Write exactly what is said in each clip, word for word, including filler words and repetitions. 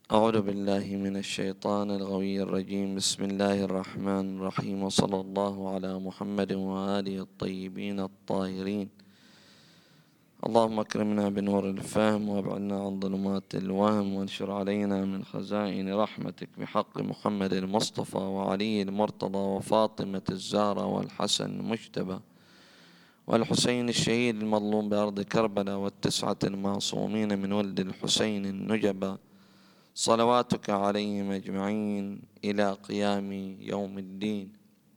أعوذ بالله من الشيطان الغوي الرجيم. بسم الله الرحمن الرحيم، وصلى الله على محمد وآله الطيبين الطاهرين. اللهم اكرمنا بنور الفهم وابعدنا عن ظلمات الوهم، وانشر علينا من خزائن رحمتك بحق محمد المصطفى وعلي المرتضى وفاطمة الزهرة والحسن المجتبى والحسين الشهيد المظلوم بأرض كربلاء والتسعة المعصومين من ولد الحسين النجبى، صلواتك عليهم أجمعين إلى قيام يوم الدين.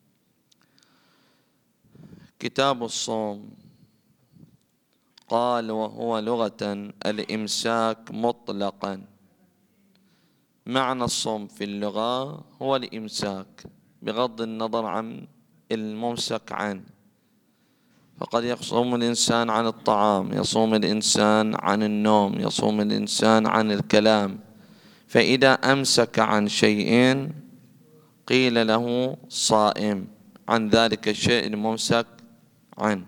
كتاب الصوم. قال: وهو لغة الإمساك مطلقا. معنى الصوم في اللغة هو الإمساك بغض النظر عن الممسك عنه، فقد يصوم الإنسان عن الطعام، يصوم الإنسان عن النوم، يصوم الإنسان عن الكلام، فإذا أمسك عن شيء قيل له صائم عن ذلك الشيء الممسك عنه.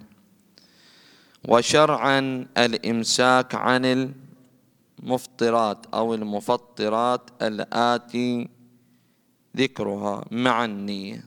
وشرعا الإمساك عن المفطرات أو المفطرات الآتي ذكرها مع النية،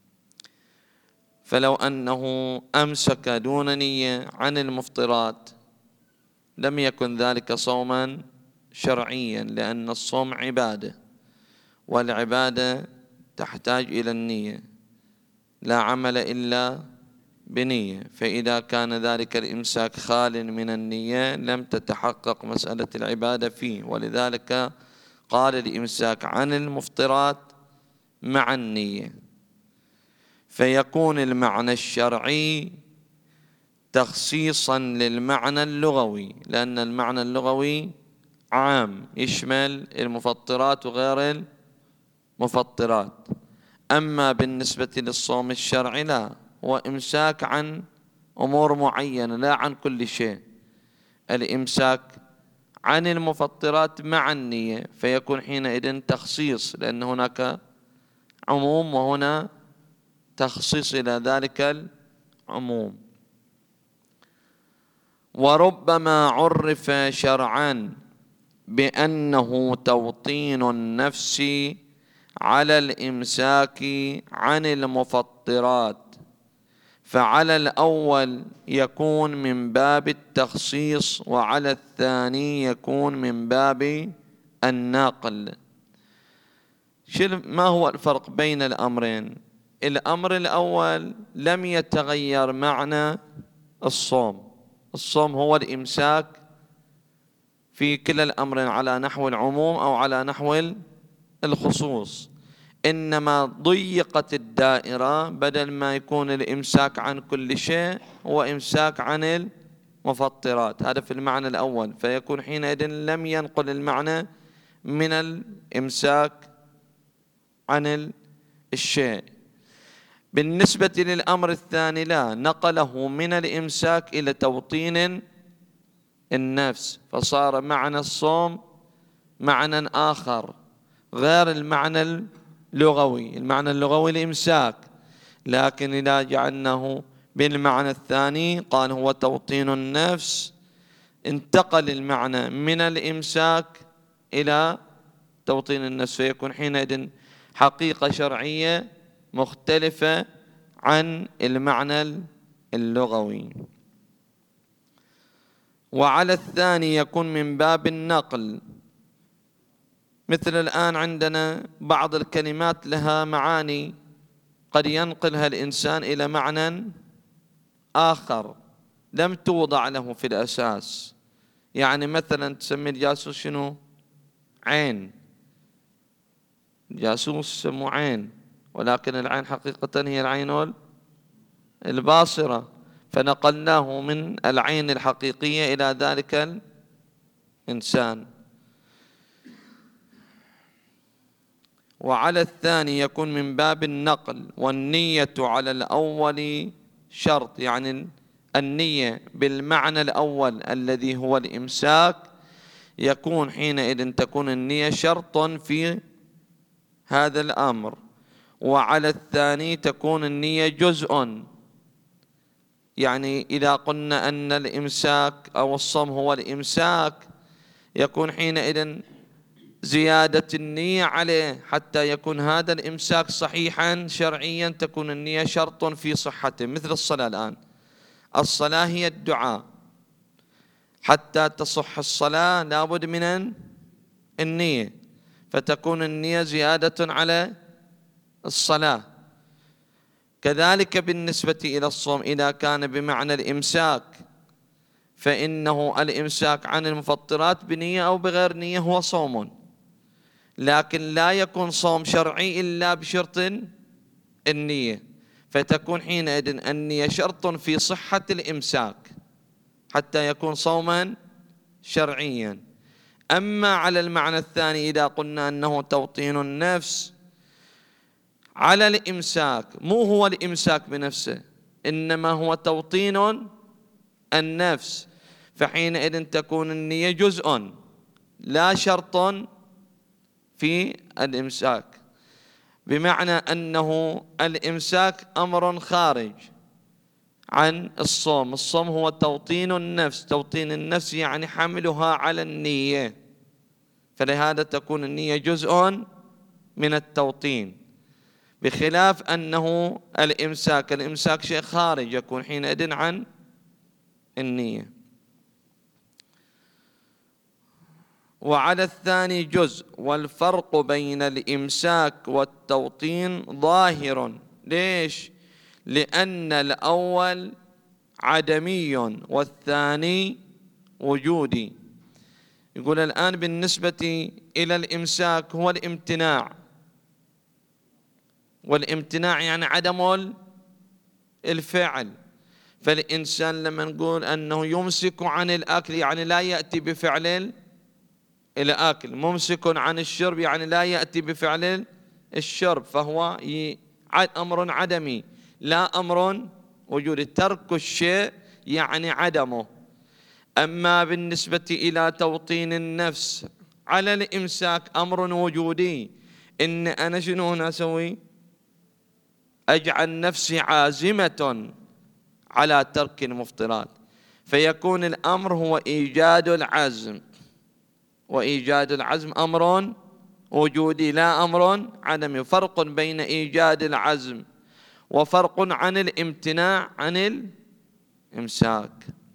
فلو أنه أمسك دون نية عن المفطرات لم يكن ذلك صوما شرعيا، لأن الصوم عبادة، والعبادة تحتاج إلى النية، لا عمل إلا بنية، فإذا كان ذلك الإمساك خال من النية لم تتحقق مسألة العبادة فيه. ولذلك قال الإمساك عن المفطرات مع النية، فيكون المعنى الشرعي تخصيصا للمعنى اللغوي، لأن المعنى اللغوي عام يشمل المفطرات وغير المفطرات. أما بالنسبة للصوم الشرعي لا، هو إمساك عن أمور معينة لا عن كل شيء. الإمساك عن المفطرات مع النية فيكون حينئذ تخصيص، لأن هناك عموم وهنا تخصيص إلى ذلك العموم. وربما عرف شرعا بأنه توطين النفس على الإمساك عن المفطرات، فعلى الأول يكون من باب التخصيص، وعلى الثاني يكون من باب النقل. ما هو الفرق بين الأمرين؟ الأمر الأول لم يتغير معنى الصوم، الصوم هو الإمساك في كلا الأمرين على نحو العموم أو على نحو الخصوص، إنما ضيقت الدائرة، بدل ما يكون الإمساك عن كل شيء هو إمساك عن المفطرات، هذا في المعنى الأول، فيكون حينئذ لم ينقل المعنى من الإمساك عن الشيء. بالنسبة للأمر الثاني لا، نقله من الإمساك إلى توطين النفس، فصار معنى الصوم معنى آخر غير المعنى اللغوي. المعنى اللغوي الإمساك، لكن إذا جعلناه بالمعنى الثاني قال هو توطين النفس، انتقل المعنى من الإمساك إلى توطين النفس، فيكون حينئذ حقيقة شرعية مختلفة عن المعنى اللغوي. وعلى الثاني يكون من باب النقل، مثل الآن عندنا بعض الكلمات لها معاني قد ينقلها الإنسان إلى معنى آخر لم توضع له في الأساس. يعني مثلا تسمي الجاسوس شنو؟ عين، الجاسوس سمو عين، ولكن العين حقيقة هي العين الباصرة، فنقلناه من العين الحقيقية إلى ذلك الإنسان. وعلى الثاني يكون من باب النقل، والنية على الأول شرط، يعني النية بالمعنى الأول الذي هو الإمساك يكون حينئذ تكون النية شرطا في هذا الأمر، وعلى الثاني تكون النية جزء. يعني إذا قلنا أن الإمساك أو الصوم هو الإمساك يكون حينئذ زيادة النية عليه حتى يكون هذا الإمساك صحيحا شرعيا، تكون النية شرط في صحته. مثل الصلاة الآن، الصلاة هي الدعاء، حتى تصح الصلاة لابد من النية، فتكون النية زيادة على الصلاة. كذلك بالنسبة إلى الصوم، إذا كان بمعنى الإمساك فإنه الإمساك عن المفطرات بنية أو بغير نية هو صوم، لكن لا يكون صوم شرعي إلا بشرط النية، فتكون حينئذ النية شرط في صحة الإمساك حتى يكون صوما شرعيا. أما على المعنى الثاني، إذا قلنا أنه توطين النفس على الإمساك، مو هو الإمساك بنفسه، إنما هو توطين النفس، فحينئذ تكون النية جزء لا شرط في الإمساك، بمعنى أنه الإمساك أمر خارج عن الصوم. الصوم هو توطين النفس، توطين النفس يعني حملها على النية، فلهذا تكون النية جزء من التوطين، بخلاف أنه الإمساك الإمساك شيء خارج يكون حينئذ عن النية. وعلى الثاني جزء، والفرق بين الإمساك والتوطين ظاهر. ليش؟ لأن الأول عدمي والثاني وجودي. يقول الآن بالنسبة إلى الإمساك هو الامتناع، والامتناع يعني عدم الفعل. فالإنسان لما نقول أنه يمسك عن الأكل يعني لا يأتي بفعل الأكل، ممسك عن الشرب يعني لا يأتي بفعل الشرب، فهو أمر عدمي لا أمر وجودي. ترك الشيء يعني عدمه. أما بالنسبة إلى توطين النفس على الإمساك أمر وجودي، إن أنا شنو هنا أسوي؟ أجعل نفسي عازمة على ترك المفطرات، فيكون الأمر هو إيجاد العزم، وإيجاد العزم أمر وجودي لا أمر عدمي. فرق بين إيجاد العزم وفرق عن الامتناع عن الإمساك.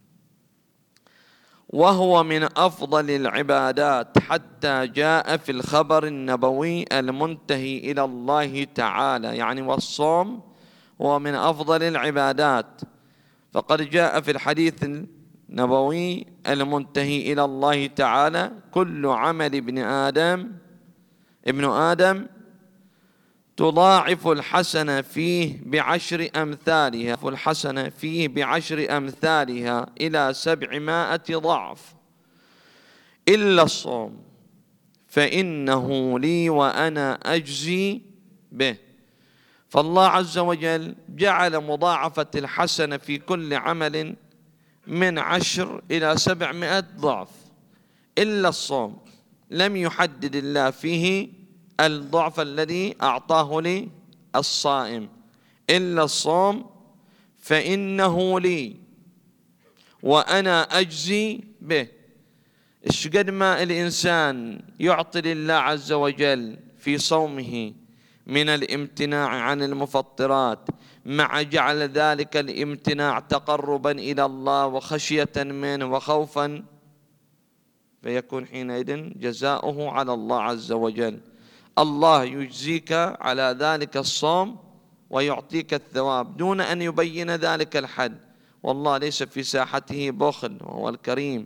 وهو من أفضل العبادات حتى جاء في الخبر النبوي المنتهي إلى الله تعالى، يعني والصوم هو من أفضل العبادات، فقد جاء في الحديث النبوي المنتهي إلى الله تعالى: كل عمل ابن آدم ابن آدم تضاعف الحسنة فيه بعشر أمثالها الحسنة فيه بعشر أمثالها إلى سبعمائة ضعف إلا الصوم فإنه لي وأنا أجزي به. فالله عز وجل جعل مضاعفة الحسنة في كل عمل من عشر إلى سبعمائة ضعف إلا الصوم، لم يحدد الله فيه الضعف الذي أعطاه لي الصائم. إلا الصوم فإنه لي وأنا أجزي به. إيش قد ما الإنسان يعطي لله عز وجل في صومه من الامتناع عن المفطرات، مع جعل ذلك الامتناع تقربا إلى الله وخشية منه وخوفا، فيكون حينئذ جزاؤه على الله عز وجل. الله يجزيك على ذلك الصوم ويعطيك الثواب دون أن يبين ذلك الحد، والله ليس في ساحته بخل وهو الكريم.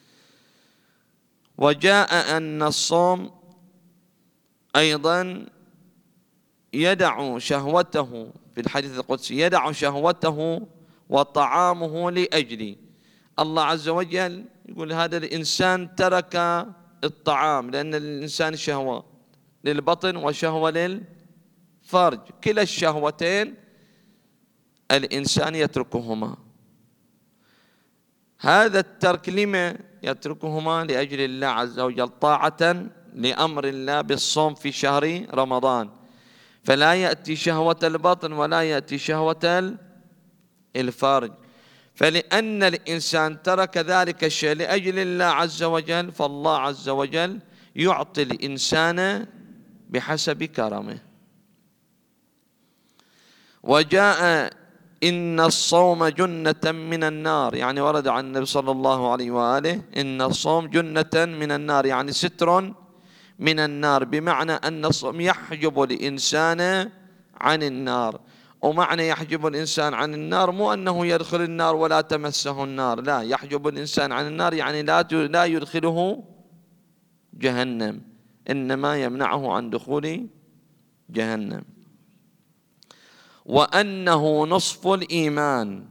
وجاء أن الصوم أيضا يدع شهوته في الحديث القدسي: يدع شهوته وطعامه لأجلي. الله عز وجل يقول هذا الإنسان ترك الطعام، لأن الإنسان شهوة للبطن وشهوة للفرج، كلا الشهوتين الإنسان يتركهما. هذا الترك لما يتركهما؟ لأجل الله عز وجل، طاعة لأمر الله بالصوم في شهر رمضان، فلا يأتي شهوة البطن ولا يأتي شهوة الفرج. فلأن الإنسان ترك ذلك الشيء لأجل الله عز وجل، فالله عز وجل يعطي الإنسان بحسب كرمه. وجاء إن الصوم جنة من النار، يعني ورد عن النبي صلى الله عليه وآله إن الصوم جنة من النار، يعني ستر من النار، بمعنى أن الصوم يحجب الإنسان عن النار. ومعنى يحجب الإنسان عن النار مو أنه يدخل النار ولا تمسه النار، لا، يحجب الإنسان عن النار يعني لا يدخله جهنم، إنما يمنعه عن دخول جهنم. وأنه نصف الإيمان،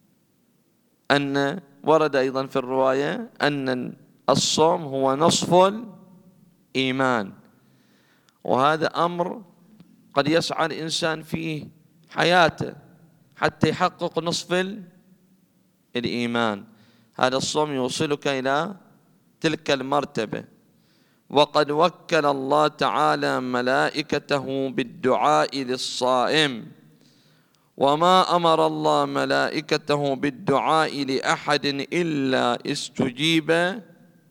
أن ورد أيضا في الرواية أن الصوم هو نصف الإيمان، وهذا أمر قد يسعى الإنسان فيه حياته حتى يحقق نصف الإيمان. هذا الصوم يوصلك إلى تلك المرتبة. وقد وكل الله تعالى ملائكته بالدعاء للصائم، وما أمر الله ملائكته بالدعاء لأحد إلا استجيب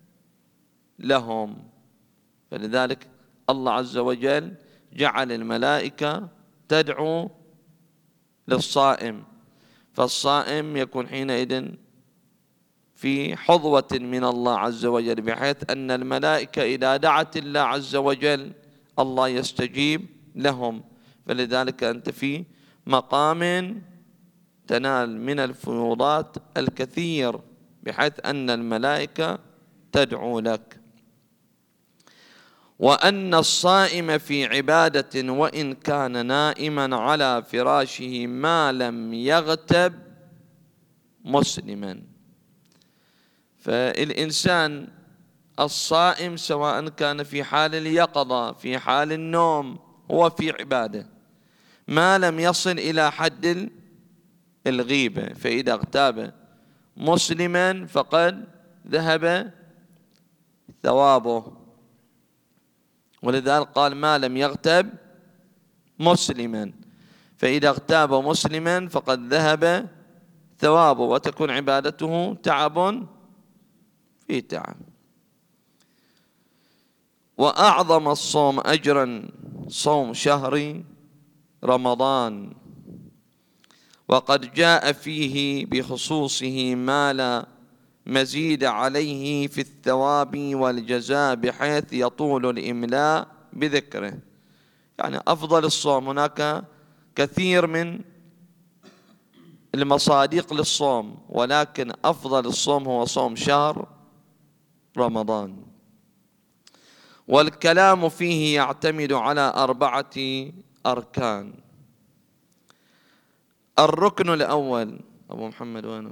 لهم. فلذلك الله عز وجل جعل الملائكة تدعو للصائم، فالصائم يكون حينئذ في حظوة من الله عز وجل، بحيث أن الملائكة إذا دعت الله عز وجل الله يستجيب لهم. فلذلك أنت في مقام تنال من الفيوضات الكثير، بحيث أن الملائكة تدعو لك. وأن الصائم في عبادة وإن كان نائما على فراشه ما لم يغتب مسلما. فالإنسان الصائم سواء كان في حال اليقظة في حال النوم هو في عبادة، ما لم يصل إلى حد الغيبة، فإذا اغتاب مسلما فقد ذهب ثوابه. ولذلك قال ما لم يغتب مسلما، فإذا اغتاب مسلما فقد ذهب ثوابه، وتكون عبادته تعب في تعب. وأعظم الصوم أجرا صوم شهر رمضان، وقد جاء فيه بخصوصه ما لا مزيد عليه في الثواب والجزاء، بحيث يطول الإملاء بذكره. يعني أفضل الصوم، هناك كثير من المصادق للصوم، ولكن أفضل الصوم هو صوم شهر رمضان. والكلام فيه يعتمد على أربعة أركان. الركن الأول، أبو محمد وينك؟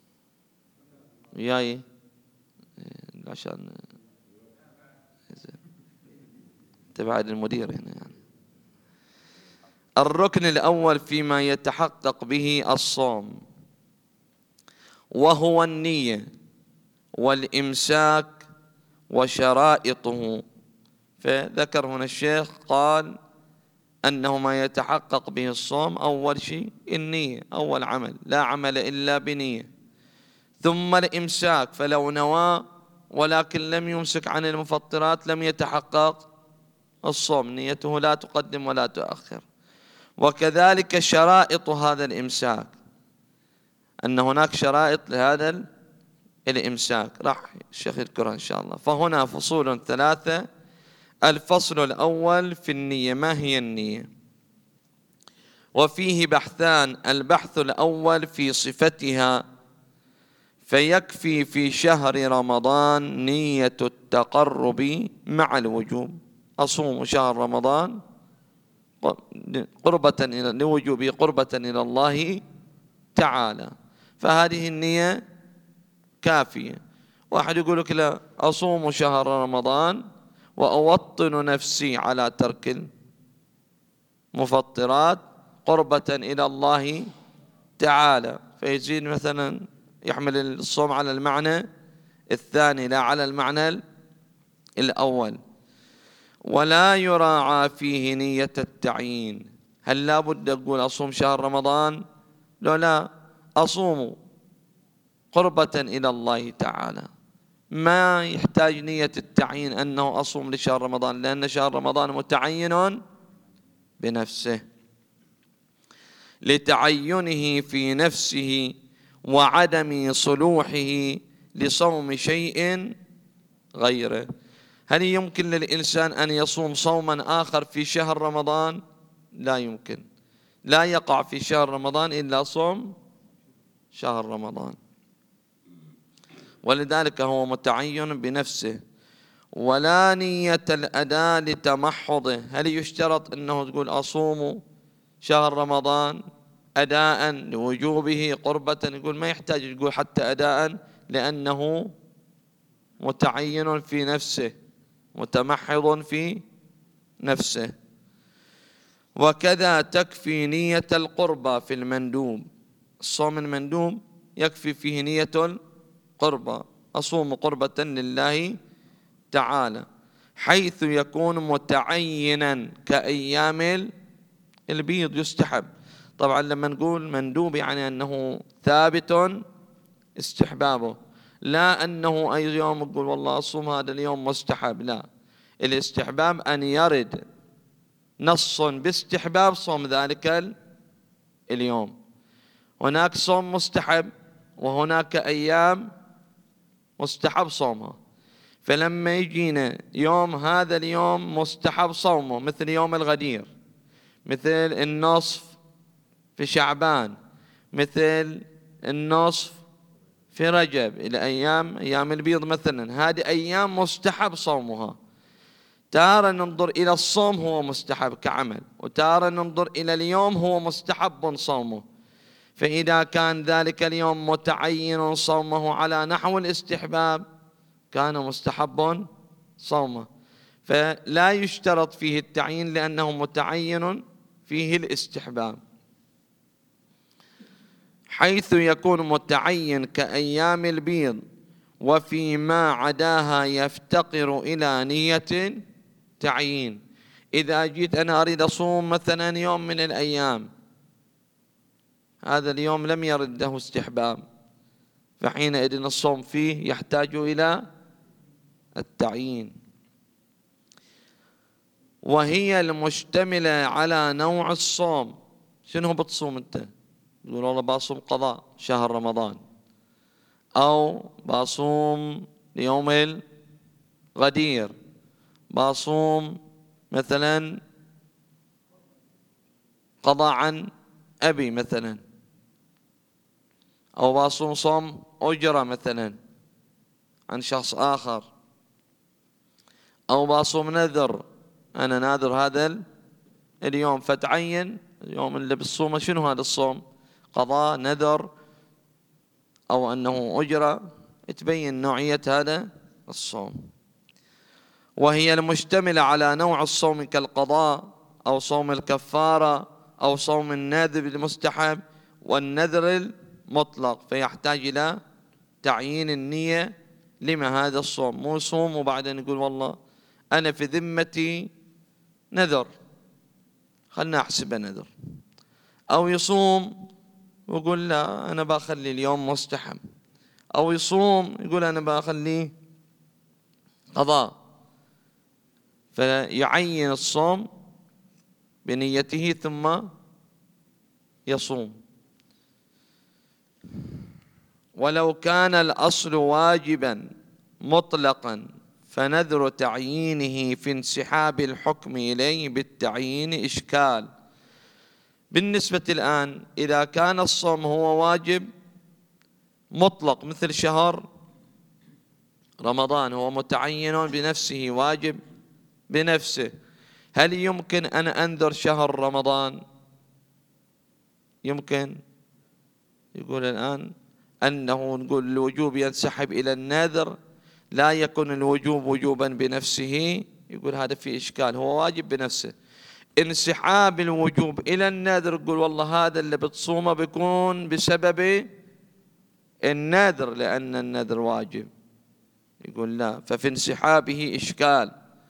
وياي عشان تبعد المدير هنا يعني. الركن الأول فيما يتحقق به الصوم وهو النية والإمساك وشرائطه. فذكر هنا الشيخ قال أنه ما يتحقق به الصوم أول شيء النية، أول عمل، لا عمل إلا بنية. ثم الإمساك، فلو نوى ولكن لم يمسك عن المفطرات لم يتحقق الصوم، نيته لا تقدم ولا تؤخر. وكذلك شرائط هذا الإمساك، أن هناك شرائط لهذا الإمساك، راح الشيخ يذكرها إن شاء الله. فهنا فصول ثلاثة. الفصل الأول في النية، ما هي النية؟ وفيه بحثان. البحث الأول في صفتها، فيكفي في شهر رمضان نية التقرب مع الوجوب. أصوم شهر رمضان قربة إلى لوجوب قربة إلى الله تعالى، فهذه النية كافية. واحد يقول لك لا، أصوم شهر رمضان وأوطن نفسي على ترك المفطرات قربة إلى الله تعالى، فيزيد مثلا يحمل الصوم على المعنى الثاني لا على المعنى الأول. ولا يراعى فيه نية التعيين. هل لا بد أقول أصوم شهر رمضان؟ لا لا، أصوم قربة إلى الله تعالى، ما يحتاج نية التعيين أنه أصوم لشهر رمضان، لأن شهر رمضان متعين بنفسه لتعينه في نفسه وعدم صلوحه لصوم شيء غيره. هل يمكن للإنسان أن يصوم صوما آخر في شهر رمضان؟ لا يمكن، لا يقع في شهر رمضان إلا صوم شهر رمضان، ولذلك هو متعين بنفسه. ولا نية الأداء لتمحضه. هل يشترط أنه تقول أصوم شهر رمضان أداء لوجوبه قربة؟ يقول ما يحتاج تقول حتى أداء، لأنه متعين في نفسه متمحض في نفسه. وكذا تكفي نية القربة في المندوب. الصوم المندوب يكفي فيه نية القربة، أصوم قربة لله تعالى، حيث يكون متعينا كأيام البيض يستحب. طبعا لما نقول مندوب يعني أنه ثابت استحبابه، لا أنه أي يوم يقول والله أصوم هذا اليوم مستحب، لا، الاستحباب أن يرد نص باستحباب صوم ذلك اليوم. هناك صوم مستحب وهناك أيام مستحب صومها، فلما يجينا يوم هذا اليوم مستحب صومه مثل يوم الغدير، مثل النصف في شعبان، مثل النصف في رجب، إلى أيام أيام البيض مثلا، هذه أيام مستحب صومها. تارة ننظر إلى الصوم هو مستحب كعمل، وتارة ننظر إلى اليوم هو مستحب صومه. فإذا كان ذلك اليوم متعين صومه على نحو الاستحباب كان مستحب صومه، فلا يشترط فيه التعيين لأنه متعين فيه الاستحباب، حيث يكون متعين كأيام البيض، وفيما عداها يفتقر إلى نية تعيين. إذا جيت أنا أريد أصوم مثلا يوم من الأيام، هذا اليوم لم يرد له استحباب، فحينئذ الصوم فيه يحتاج إلى التعيين. وهي المشتملة على نوع الصوم. شنو بتصوم أنت؟ تقول والله بصوم قضاء شهر رمضان، أو بصوم يوم الغدير، بصوم مثلا قضاء عن أبي مثلا، أو بصوم صوم أجرة مثلا عن شخص آخر، أو بصوم نذر، أنا ناذر هذا اليوم، فتعين اليوم اللي بالصوم شنو هذا الصوم، قضاء نذر أو أنه أجرة، تبين نوعية هذا الصوم. وهي المشتملة على نوع الصوم كالقضاء أو صوم الكفارة أو صوم النذر المستحب والنذر المطلق، فيحتاج إلى تعيين النية لما هذا الصوم. مو صوم وبعدين يقول والله أنا في ذمتي نذر خلنا أحسب نذر، أو يصوم ويقول لا أنا بخلي اليوم مستحب، أو يصوم يقول أنا بخليه قضاء، فيعين الصوم بنيته ثم يصوم. ولو كان الأصل واجبا مطلقا فنذر تعيينه في انسحاب الحكم إليه بالتعيين إشكال. بالنسبة الآن إذا كان الصوم هو واجب مطلق مثل شهر رمضان هو متعين بنفسه واجب بنفسه، هل يمكن أن أنذر شهر رمضان؟ يمكن. يقول الآن أنه نقول الوجوب ينسحب إلى النذر، لا يكون الوجوب وجوبا بنفسه، يقول هذا في إشكال، هو واجب بنفسه. انسحاب الوجوب إلى النذر يقول والله هذا اللي بتصومه بيكون بسبب النذر لأن النذر واجب، يقول لا، ففي انسحابه إشكال.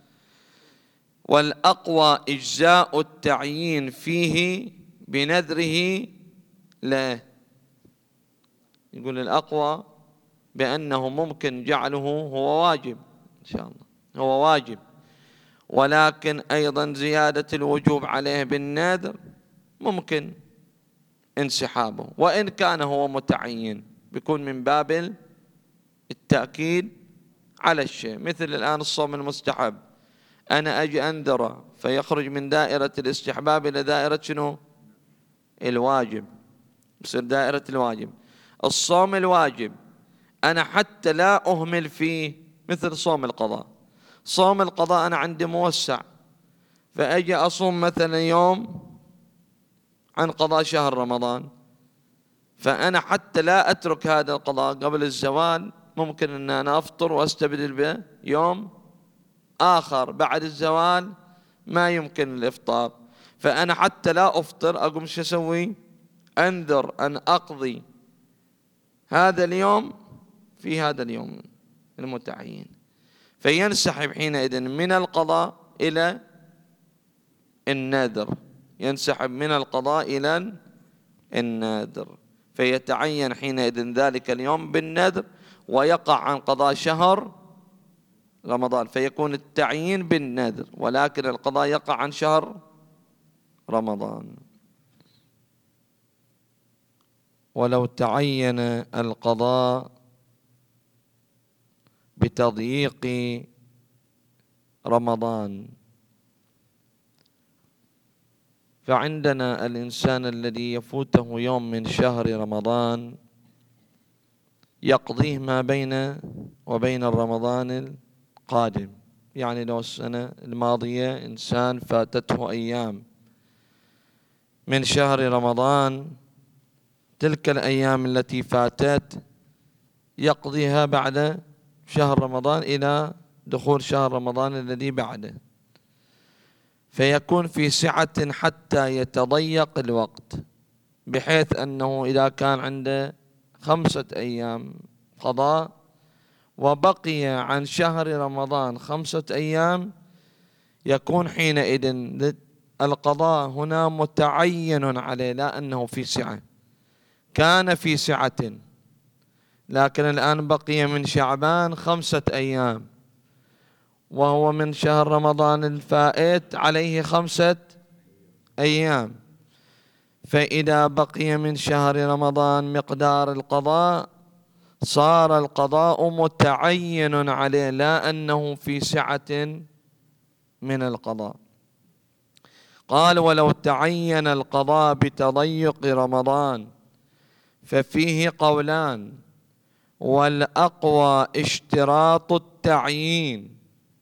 والأقوى إجزاء التعيين فيه بنذره لا، يقول الأقوى بأنه ممكن جعله هو واجب إن شاء الله، هو واجب، ولكن أيضا زيادة الوجوب عليه بالنذر ممكن انسحابه، وإن كان هو متعين بيكون من باب التأكيد على الشيء. مثل الآن الصوم المستحب، أنا أجي أنذره فيخرج من دائرة الاستحباب إلى دائرة شنو؟ الواجب، بصير دائرة الواجب. الصوم الواجب أنا حتى لا أهمل فيه، مثل صوم القضاء. صوم القضاء أنا عندي موسع، فأجي أصوم مثلا يوم عن قضاء شهر رمضان، فأنا حتى لا أترك هذا القضاء قبل الزوال ممكن أن أنا أفطر وأستبدل به يوم آخر بعد الزوال ما يمكن الإفطار، فأنا حتى لا أفطر أقوم شو أسوي؟ أنذر أن أقضي هذا اليوم في هذا اليوم المتعين، فينسحب حينئذ من القضاء إلى النذر، ينسحب من القضاء إلى النذر، فيتعين حينئذ ذلك اليوم بالنذر ويقع عن قضاء شهر رمضان، فيكون التعيين بالنذر ولكن القضاء يقع عن شهر رمضان. ولو تعين القضاء بتضييق رمضان، فعندنا الإنسان الذي يفوته يوم من شهر رمضان يقضيه ما بين وبين الرمضان القادم، يعني لو السنة الماضية إنسان فاتته أيام من شهر رمضان، تلك الأيام التي فاتت يقضيها بعد شهر رمضان إلى دخول شهر رمضان الذي بعده، فيكون في سعة حتى يتضيق الوقت، بحيث أنه إذا كان عنده خمسة أيام قضاء وبقي عن شهر رمضان خمسة أيام، يكون حينئذ القضاء هنا متعين عليه، لا أنه في سعة. كان في سعة لكن الآن بقي من شعبان خمسة أيام وهو من شهر رمضان الفائت عليه خمسة أيام، فإذا بقي من شهر رمضان مقدار القضاء صار القضاء متعين عليه، لا أنه في سعة من القضاء. قال ولو تعين القضاء بتضيق رمضان ففيه قولان، والأقوى اشتراط التعيين.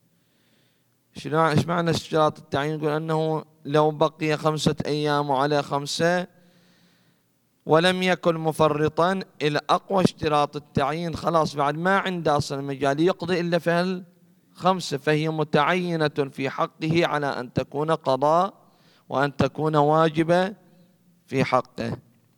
ايش معنى اشتراط التعيين؟ يقول أنه لو بقي خمسة أيام على خمسة ولم يكن مفرطا، الأقوى اشتراط التعيين، خلاص بعد ما عنده أصلا مجال يقضي إلا في الخمسة، فهي متعينة في حقه على أن تكون قضاء وأن تكون واجبة في حقه.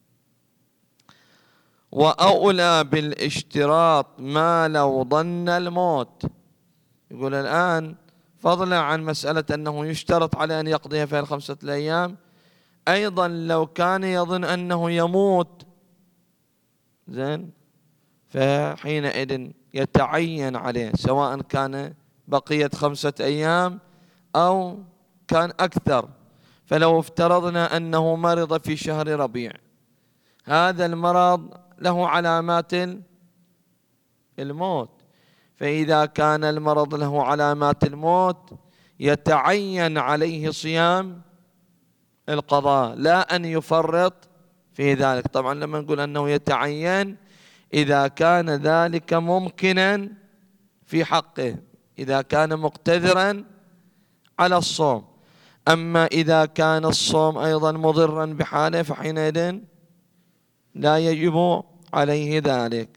وأولى بالاشتراط ما لو ظن الموت. يقول الآن فضلا عن مسألة أنه يشترط على أن يقضيها في الخمسة الأيام، أيضا لو كان يظن أنه يموت زين، فحينئذ يتعين عليه سواء كان بقية خمسة أيام أو كان أكثر. فلو افترضنا أنه مرض في شهر ربيع، هذا المرض له علامات الموت، فإذا كان المرض له علامات الموت يتعين عليه صيام القضاء، لا أن يفرط في ذلك. طبعا لما نقول أنه يتعين إذا كان ذلك ممكنا في حقه، إذا كان مقتدرا على الصوم. أما إذا كان الصوم أيضا مضرا بحاله فحينئذ لا يجب عليه ذلك.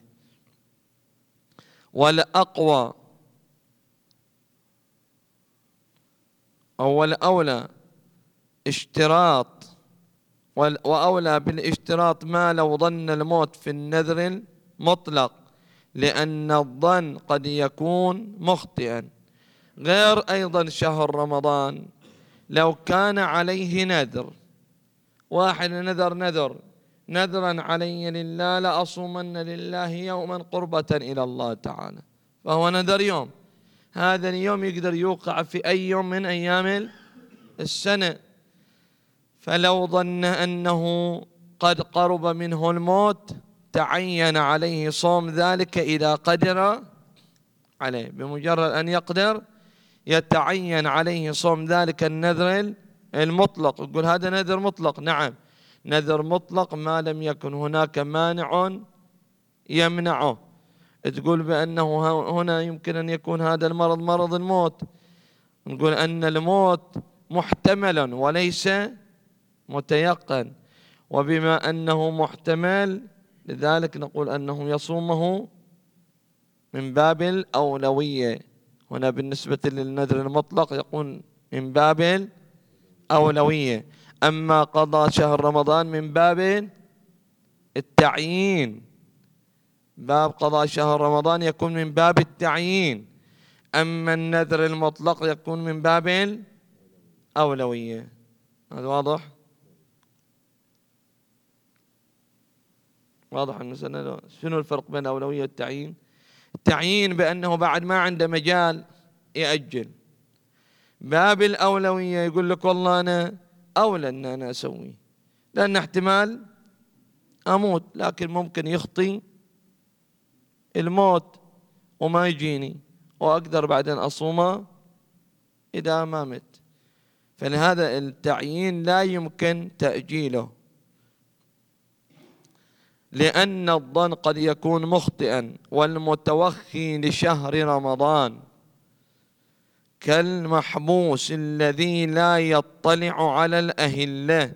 والأقوى أو الأولى اشتراط، وأولى بالاشتراط ما لو ظن الموت في النذر المطلق، لأن الظن قد يكون مخطئا. غير أيضا شهر رمضان، لو كان عليه نذر، واحد نذر نذر نذرا علي لله لأصومن لله يوما قربة إلى الله تعالى، فهو نذر يوم، هذا اليوم يقدر يوقع في أي يوم من أيام السنة. فلو ظن أنه قد قرب منه الموت تعين عليه صوم ذلك إذا قدر عليه، بمجرد أن يقدر يتعين عليه صوم ذلك النذر المطلق. يقول هذا نذر مطلق، نعم نذر مطلق ما لم يكن هناك مانع يمنعه. تقول بأنه هنا يمكن أن يكون هذا المرض مرض الموت، نقول أن الموت محتمل وليس متيقن، وبما أنه محتمل لذلك نقول أنه يصومه من باب الأولوية. هنا بالنسبة للنذر المطلق يكون من باب الأولوية، أما قضاء شهر رمضان من باب التعيين، باب قضاء شهر رمضان يكون من باب التعيين، أما النذر المطلق يكون من باب الأولوية. هذا واضح؟ واضح المسألة؟ شنو الفرق بين الأولوية والتعيين؟ التعيين بأنه بعد ما عنده مجال يأجل، باب الأولوية يقول لك والله أنا أولى أن أنا أسوي، لأن احتمال أموت لكن ممكن يخطي الموت وما يجيني، وأقدر بعدين أصومه إذا ما مت. فلهذا التعيين لا يمكن تأجيله، لأن الظن قد يكون مخطئا، والمتوخي لشهر رمضان كالمحبوس الذي لا يطلع على الأهلة،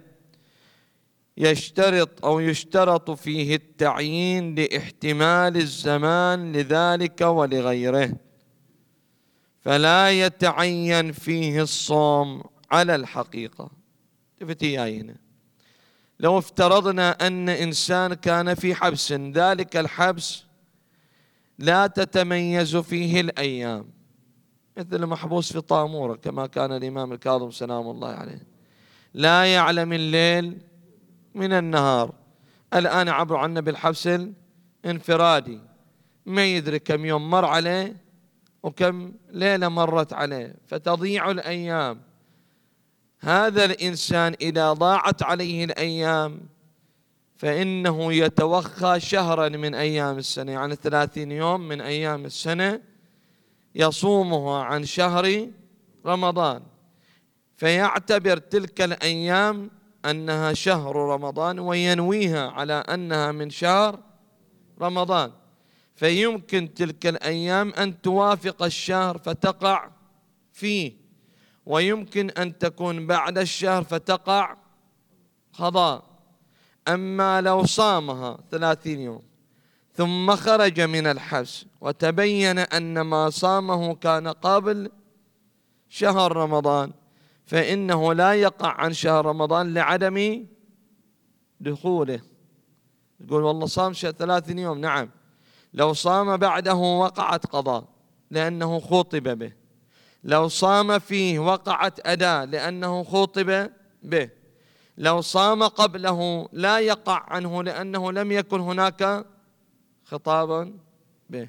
يشترط أو يشترط فيه التعيين لاحتمال الزمان لذلك ولغيره، فلا يتعين فيه الصوم على الحقيقة. تفتي هنا لو افترضنا أن إنسان كان في حبس، ذلك الحبس لا تتميز فيه الأيام، مثل محبوس في طامورة كما كان الإمام الكاظم سلام الله عليه، لا يعلم الليل من النهار. الآن عبر عنا بالحبس الانفرادي، ما يدري كم يوم مر عليه وكم ليلة مرت عليه، فتضيع الأيام. هذا الإنسان إذا ضاعت عليه الأيام فإنه يتوخى شهرا من أيام السنة، يعني ثلاثين يوم من أيام السنة يصومها عن شهر رمضان، فيعتبر تلك الأيام أنها شهر رمضان وينويها على أنها من شهر رمضان، فيمكن تلك الأيام أن توافق الشهر فتقع فيه، ويمكن أن تكون بعد الشهر فتقع قضاء. أما لو صامها ثلاثين يوم ثم خرج من الحبس وتبين أن ما صامه كان قبل شهر رمضان، فإنه لا يقع عن شهر رمضان لعدم دخوله. يقول والله صام ثلاثين يوم، نعم لو صام بعده وقعت قضاء لأنه خوطب به، لو صام فيه وقعت أداء لأنه خوطب به، لو صام قبله لا يقع عنه لأنه لم يكن هناك خطابا به.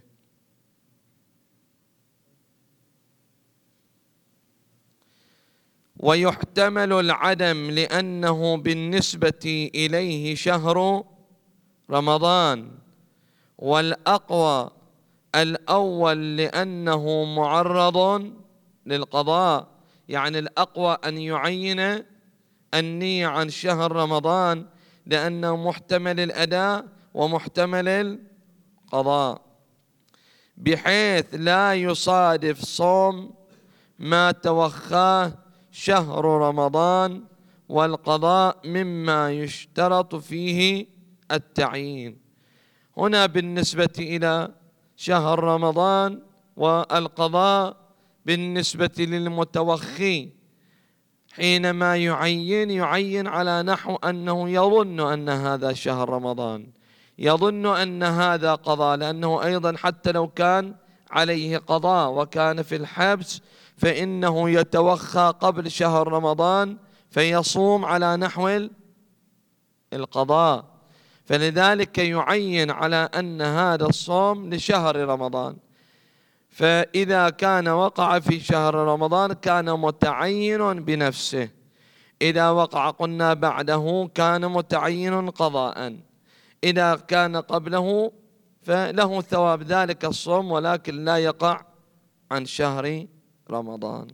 ويحتمل العدم لأنه بالنسبة إليه شهر رمضان، والأقوى الأول لأنه معرض للقضاء، يعني الأقوى أن يعين النية عن شهر رمضان لأنه محتمل الأداء ومحتمل القضاء، بحيث لا يصادف صوم ما توخاه شهر رمضان، والقضاء مما يشترط فيه التعيين. هنا بالنسبة إلى شهر رمضان، والقضاء بالنسبة للمتوخي حينما يعين يعين على نحو أنه يظن أن هذا شهر رمضان، يظن أن هذا قضاء، لأنه أيضا حتى لو كان عليه قضاء وكان في الحبس فإنه يتوخى قبل شهر رمضان فيصوم على نحو القضاء، فلذلك يعين على أن هذا الصوم لشهر رمضان. فإذا كان وقع في شهر رمضان كان متعين بنفسه، إذا وقع قلنا بعده كان متعين قضاء، إذا كان قبله فله ثواب ذلك الصوم ولكن لا يقع عن شهر رمضان.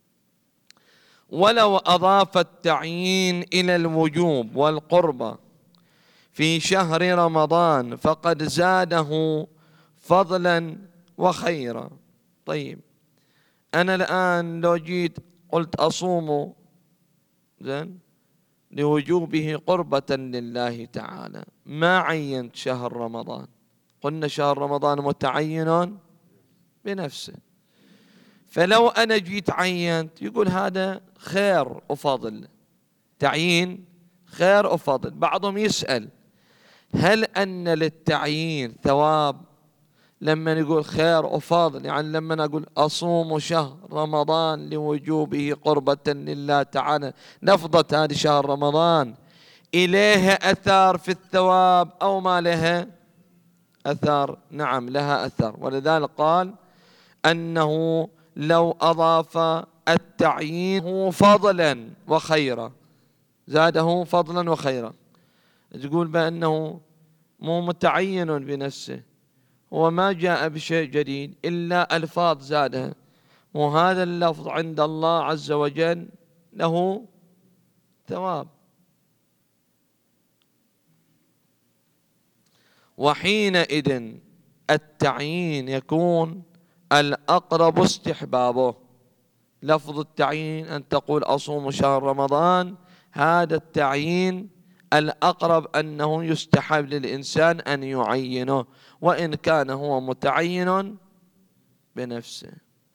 ولو أضاف التعيين إلى الوجوب والقربة في شهر رمضان فقد زاده فضلا وخيرا. طيب أنا الآن لو جيت قلت أصوم زين لوجوبه قربة لله تعالى، ما عينت شهر رمضان، قلنا شهر رمضان متعين بنفسه، فلو أنا جيت عينت يقول هذا خير وفضل، تعيين خير وفضل. بعضهم يسأل هل أن للتعيين ثواب لما نقول خير وفضل؟ يعني لما أقول أصوم شهر رمضان لوجوبه قربة لله تعالى، لفظة هذه شهر رمضان إليها أثار في الثواب أو ما لها أثار؟ نعم لها أثر، ولذلك قال أنه لو أضاف التعيين فضلا وخيرا زاده فضلا وخيرا. تقول بأنه مو متعين بنفسه، هو ما جاء بشيء جديد إلا ألفاظ زادها، وهذا اللفظ عند الله عز وجل له ثواب. وحينئذ التعيين يكون الأقرب استحبابه. لفظ التعيين أن تقول أصوم شهر رمضان، هذا التعيين الأقرب أنه يستحب للإنسان أن يعينه وإن كان هو متعين بنفسه.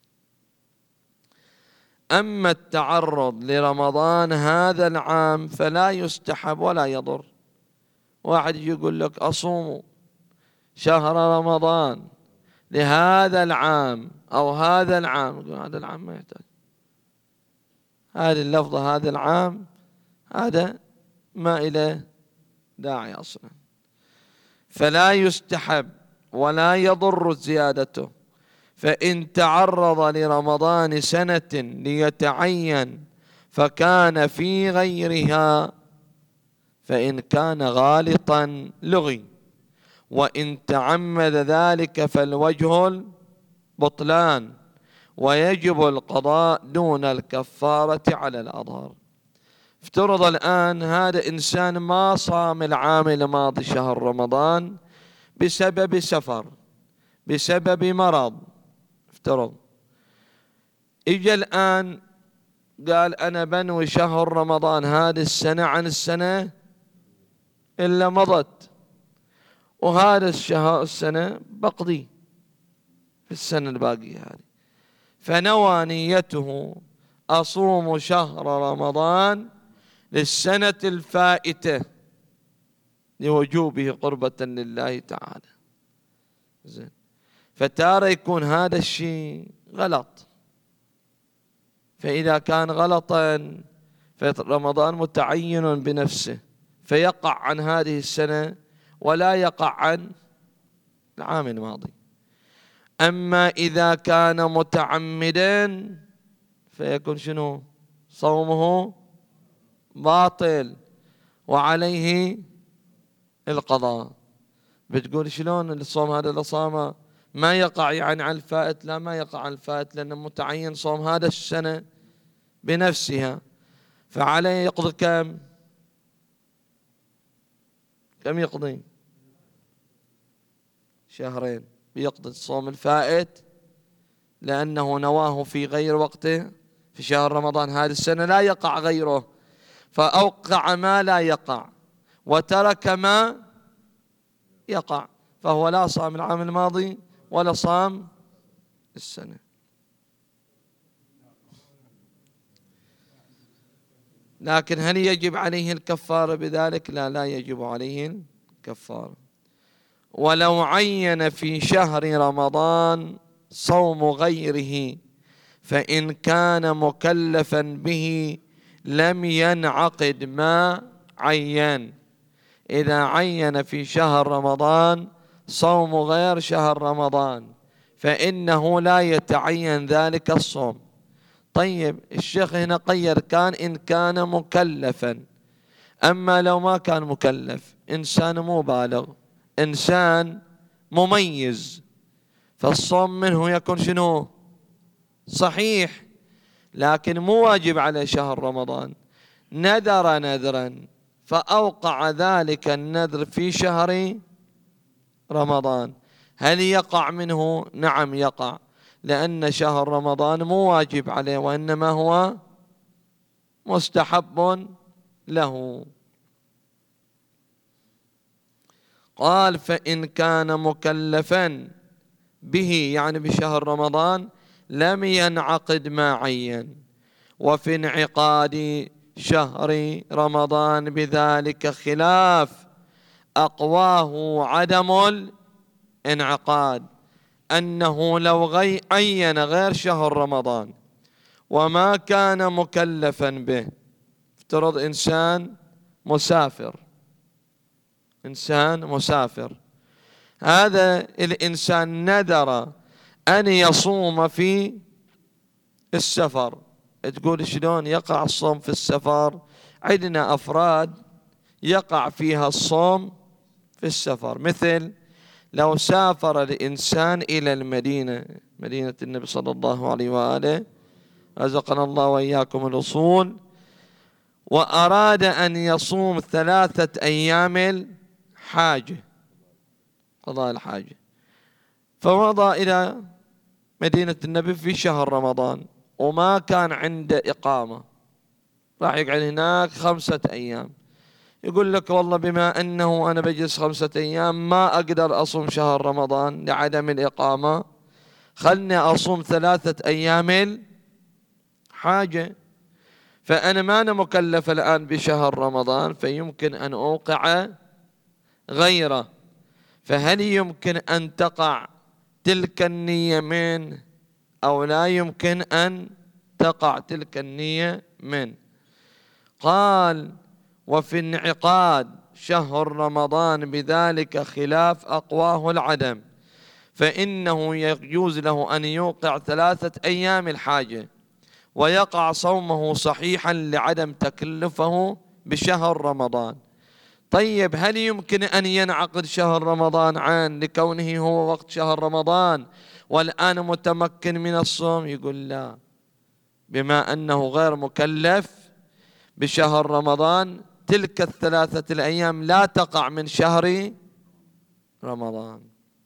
أما التعرض لرمضان هذا العام فلا يستحب ولا يضر. واحد يقول لك أصوم شهر رمضان لهذا العام أو هذا العام، هذا العام ما يحتاج، هذه اللفظة هذا العام هذا ما إليه داعي أصلا، فلا يستحب ولا يضر زيادته. فإن تعرض لرمضان سنة ليتعين فكان في غيرها، فإن كان غالطا لغي، وإن تعمد ذلك فالوجه البطلان ويجب القضاء دون الكفارة على الأظهر. افترض الآن هذا إنسان ما صام العام الماضي شهر رمضان بسبب سفر، بسبب مرض، افترض إجا الآن قال أنا بنوي شهر رمضان هذه السنة عن السنة إلا مضت، وهذا الشهر السنة بقضي في السنة الباقية هذه، فنوى نيته أصوم شهر رمضان للسنة الفائتة لوجوبه قربة لله تعالى. زين، فتارة يكون هذا الشيء غلط، فإذا كان غلطا فرمضان متعين بنفسه فيقع عن هذه السنة ولا يقع عن العام الماضي. أما إذا كان متعمدا فيكون شنو؟ صومه باطل وعليه القضاء. بتقول شلون الصوم هذا اللي صامه ما يقع يعني عن الفائت؟ لا، ما يقع عن الفائت لأنه متعين صوم هذا السنة بنفسها، فعليه يقضي كم؟ كم يقضي؟ شهرين بيقضي الصوم الفائت لأنه نواه في غير وقته في شهر رمضان هذه السنة، لا يقع غيره، فأوقع ما لا يقع وترك ما يقع، فهو لا صام العام الماضي ولا صام السنة. لكن هل يجب عليه الكفارة بذلك؟ لا، لا يجب عليه الكفارة. ولو عين في شهر رمضان صوم غيره فإن كان مكلفا به لم ينعقد ما عين. إذا عين في شهر رمضان صوم غير شهر رمضان فإنه لا يتعين ذلك الصوم. طيب الشيخ هنا قيد كان إن كان مكلفا، أما لو ما كان مكلف، إنسان مو بالغ، إنسان مميز، فالصوم منه يكون شنو؟ صحيح، لكن مو واجب على شهر رمضان، نذر نذرا فأوقع ذلك النذر في شهر رمضان، هل يقع منه؟ نعم يقع، لأن شهر رمضان مو واجب عليه وإنما هو مستحب له. قال فإن كان مكلفا به يعني بشهر رمضان لم ينعقد ما عين، وفي انعقاد شهر رمضان بذلك خلاف، أقواه عدم الانعقاد، أنه لو غي عين غير شهر رمضان وما كان مكلفا به، افترض إنسان مسافر، إنسان مسافر، هذا الإنسان نذر أن يصوم في السفر. تقول شلون يقع الصوم في السفر؟ عندنا أفراد يقع فيها الصوم في السفر، مثل لو سافر الإنسان إلى المدينة، مدينة النبي صلى الله عليه وآله رزقنا الله وإياكم الوصول، وأراد أن يصوم ثلاثة أيام الحاجة، قضاء الحاجة، فمضى إلى مدينة النبي في شهر رمضان وما كان عنده إقامة، راح يقعد هناك خمسة أيام، يقول لك والله بما أنه أنا بجلس خمسة أيام ما أقدر أصوم شهر رمضان لعدم الإقامة، خلني أصوم ثلاثة أيام الحاجة، فأنا ما أنا مكلف الآن بشهر رمضان، فيمكن أن أوقع غيره، فهل يمكن أن تقع تلك النية منه أو لا يمكن أن تقع تلك النية منه؟ قال وفي انعقاد شهر رمضان بذلك خلاف، أقواه العدم، فإنه يجوز له أن يوقع ثلاثة أيام الحاجة ويقع صومه صحيحا لعدم تكلفه بشهر رمضان. طيب هل يمكن أن ينعقد شهر رمضان عن لكونه هو وقت شهر رمضان والآن متمكن من الصوم؟ يقول لا، بما أنه غير مكلف بشهر رمضان تلك الثلاثة الأيام لا تقع من شهر رمضان.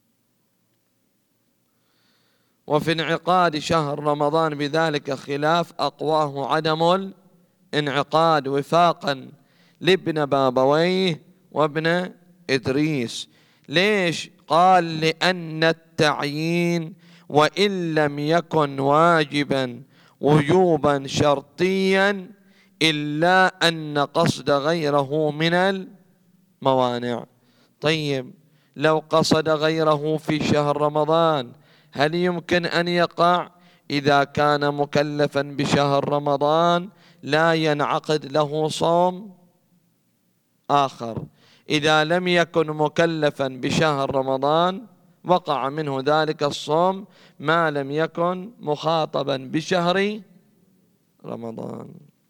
وفي انعقاد شهر رمضان بذلك خلاف، أقواه عدم الانعقاد وفاقا لابن بابويه وابن إدريس. ليش؟ قال لأن التعيين وإن لم يكن واجبا وجوبا شرطيا إلا أن قصد غيره من الموانع. طيب لو قصد غيره في شهر رمضان هل يمكن أن يقع؟ إذا كان مكلفا بشهر رمضان لا ينعقد له صوم آخر، إذا لم يكن مكلفا بشهر رمضان وقع منه ذلك الصوم ما لم يكن مخاطبا بشهر رمضان.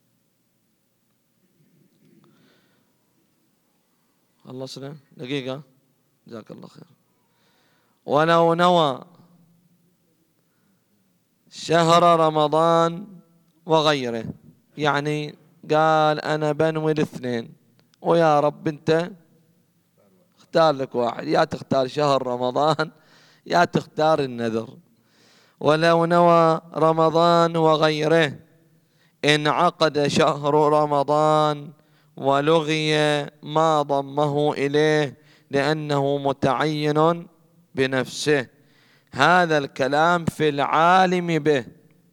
خلصنا دقيقة، جزاك الله خير. ولو نوى شهر رمضان وغيره، يعني قال أنا بنوي الاثنين ويا رب أنت اختار لك واحد، يا تختار شهر رمضان يا تختار النذر. ولو نوى رمضان وغيره انعقد شهر رمضان ولغي ما ضمه إليه لأنه متعين بنفسه. هذا الكلام في العالم به.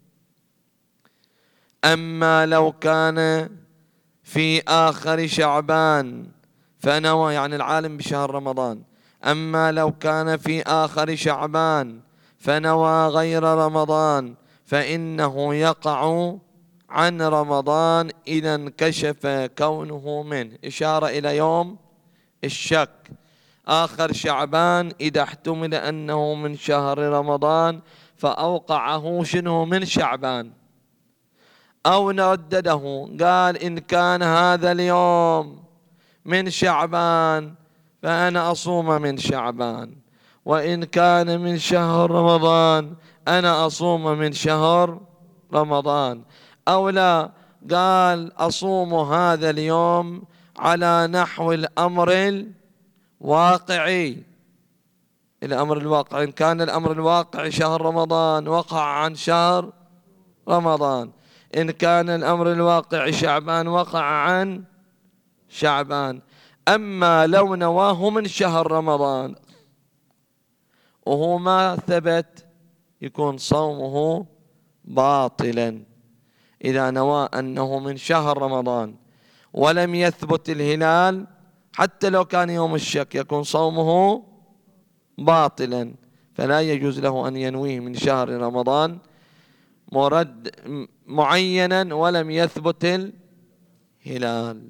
أما لو كان في آخر شعبان فنوى، يعني العالم بشهر رمضان، أما لو كان في آخر شعبان فنوى غير رمضان فإنه يقع عن رمضان إذا انكشف كونه منه، إشارة إلى يوم الشك. آخر شعبان إذا احتمل أنه من شهر رمضان فأوقعه شنو من شعبان، أو نردده قال إن كان هذا اليوم من شعبان فأنا أصوم من شعبان، وإن كان من شهر رمضان أنا أصوم من شهر رمضان، أو لا قال أصوم هذا اليوم على نحو الأمر الواقعي. الأمر الواقعي إن كان الأمر الواقعي شهر رمضان وقع عن شهر رمضان، إن كان الأمر الواقعي شعبان وقع عن شعبان. أما لو نواه من شهر رمضان وهو ما ثبت يكون صومه باطلا. إذا نوى أنه من شهر رمضان ولم يثبت الهلال حتى لو كان يوم الشك يكون صومه باطلا، فلا يجوز له أن ينويه من شهر رمضان مرد معينا ولم يثبت الهلال.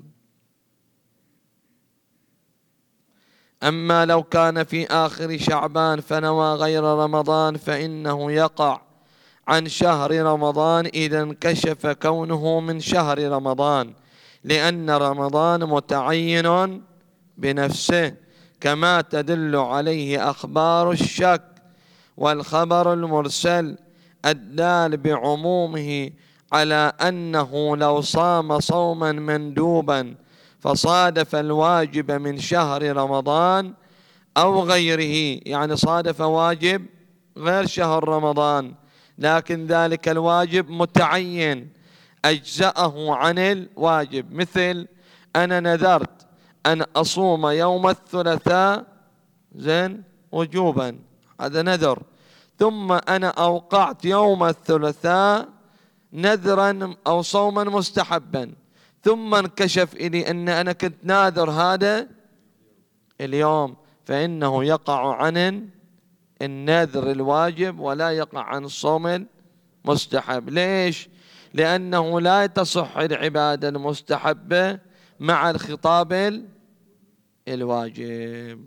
أما لو كان في آخر شعبان فنوى غير رمضان فإنه يقع عن شهر رمضان إذا انكشف كونه من شهر رمضان، لأن رمضان متعين بنفسه كما تدل عليه أخبار الشك والخبر المرسل الدال بعمومه على أنه لو صام صوما مندوبا فصادف الواجب من شهر رمضان أو غيره، يعني صادف واجب غير شهر رمضان لكن ذلك الواجب متعين أجزأه عن الواجب. مثل أنا نذرت أن أصوم يوم الثلاثاء زين وجوبا، هذا نذر، ثم أنا أوقعت يوم الثلاثاء نذرا أو صوما مستحبا، ثم انكشف إلي أن أنا كنت ناذر هذا اليوم، فإنه يقع عن النذر الواجب ولا يقع عن الصوم المستحب. ليش؟ لأنه لا تصح العبادة المستحبة مع الخطاب الواجب.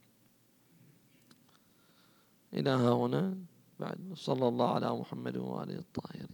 إلى هنا بعد. صلى الله على محمد وآله الطاهرين.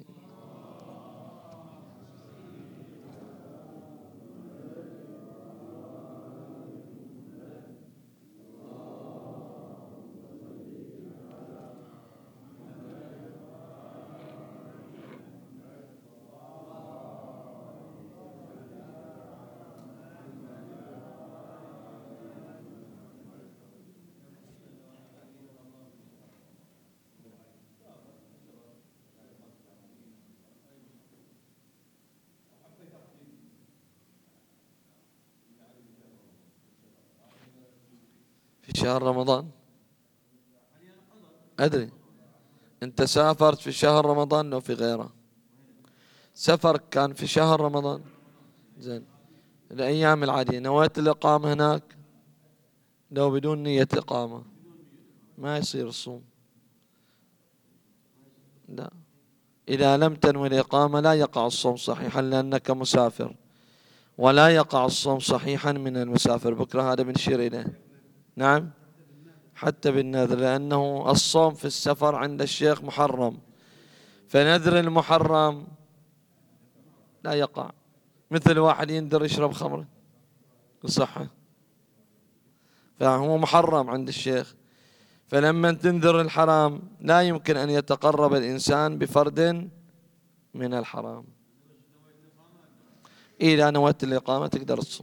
في شهر رمضان أدري أنت سافرت في شهر رمضان أو في غيره؟ سفرك كان في شهر رمضان زين، الأيام العادية نويت الإقامة هناك، لو بدون نية إقامة ما يصير الصوم. لا، إذا لم تنوي الإقامة لا يقع الصوم صحيحا لأنك مسافر، ولا يقع الصوم صحيحا من المسافر. بكرة هذا بنشير إليه. نعم، حتى بالنذر، لأنه الصوم في السفر عند الشيخ محرم، فنذر المحرم لا يقع. مثل واحد يندر يشرب خمر بصحة، فهو محرم عند الشيخ، فلما تنذر الحرام لا يمكن أن يتقرب الإنسان بفرد من الحرام. إذا نويت الإقامة تقدر تصوم.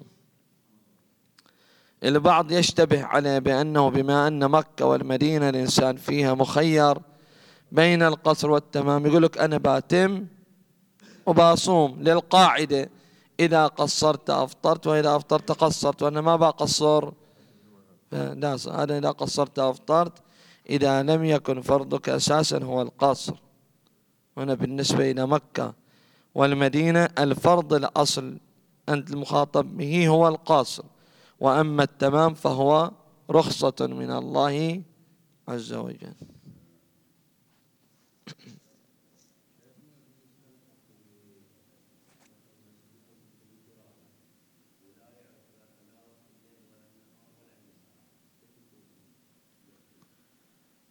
البعض يشتبه عليه بأنه بما أن مكة والمدينة الإنسان فيها مخير بين القصر والتمام، يقول لك أنا باتم وباصوم للقاعدة إذا قصرت أفطرت وإذا أفطرت قصرت، وأنا ما بقصر. لا، هذا إذا قصرت أفطرت إذا لم يكن فرضك أساسا هو القصر. هنا بالنسبة إلى مكة والمدينة الفرض الأصل أنت المخاطب به هو القاصر، وأما التمام فهو رخصة من الله عز وجل.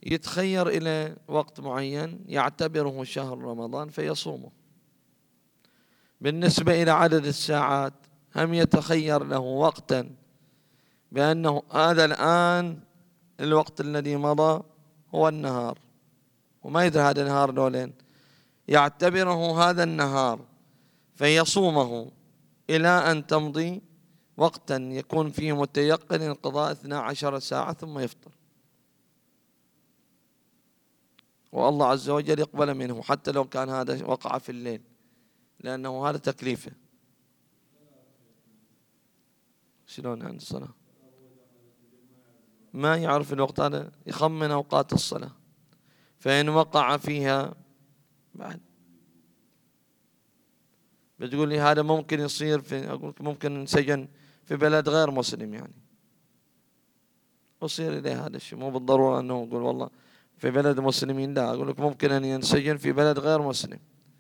يتخير إلى وقت معين يعتبره شهر رمضان فيصومه. بالنسبة إلى عدد الساعات هم يتخير له وقتا بأنه هذا الآن الوقت الذي مضى هو النهار، وما يدري هذا النهار لولين، يعتبره هذا النهار فيصومه إلى أن تمضي وقتا يكون فيه متيقن انقضاء اثنا عشر ساعة ثم يفطر، والله عز وجل يقبل منه حتى لو كان هذا وقع في الليل، لأنه هذا تكليفه. شلون عن الصلاة؟ ما يعرف الوقت هذا، يخمن أوقات الصلاة، فإن وقع فيها بعد بتقول لي هذا ممكن يصير في، أقول لك ممكن ينسجن في بلد غير مسلم، يعني أصير إليه هذا الشيء، مو بالضرورة أنه أقول والله في بلد مسلمين، لا، أقول لك ممكن أن ينسجن في بلد غير مسلم.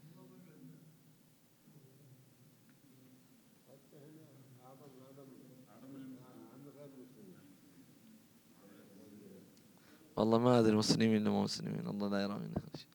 والله ما أدري مسلمين ولا مو مسلمين، الله لا يرى منها شيء.